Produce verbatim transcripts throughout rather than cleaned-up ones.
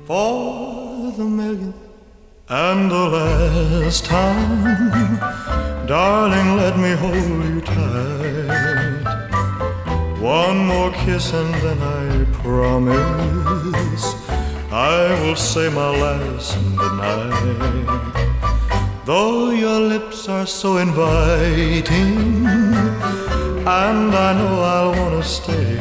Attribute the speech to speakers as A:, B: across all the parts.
A: For the millionth and the last time, darling, let me hold you tight. One more kiss and then I promise I will say my last goodnight. Though your lips are so inviting, and I know I'll wanna stay,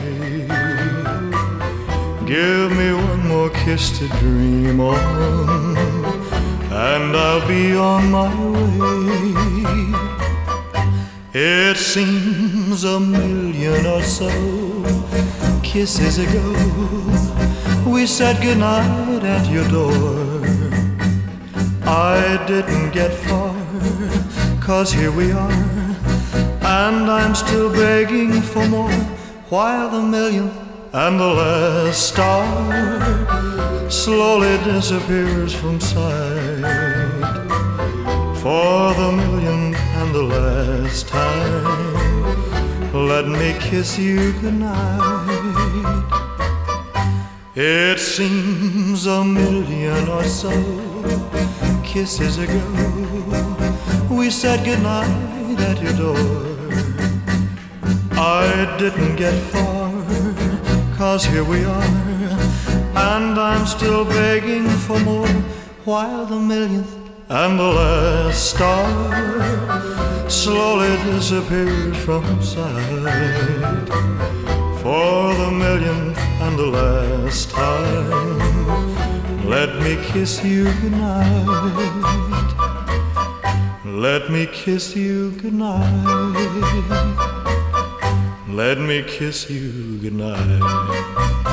A: give me one more kiss to dream on, and I'll be on my way. It seems a million or so kisses ago we said goodnight at your door. I didn't get far, 'cause here we are, and I'm still begging for more, while the millionth and the last star slowly disappears from sight. For the millionth and the last time, let me kiss you goodnight. It seems a million or so kisses ago we said goodnight at your door. I didn't get far, 'cause here we are, and I'm still begging for more, while the millionth and the last star slowly disappears from sight. For the millionth and the last time, let me kiss you goodnight. Let me kiss you goodnight. Let me kiss you goodnight.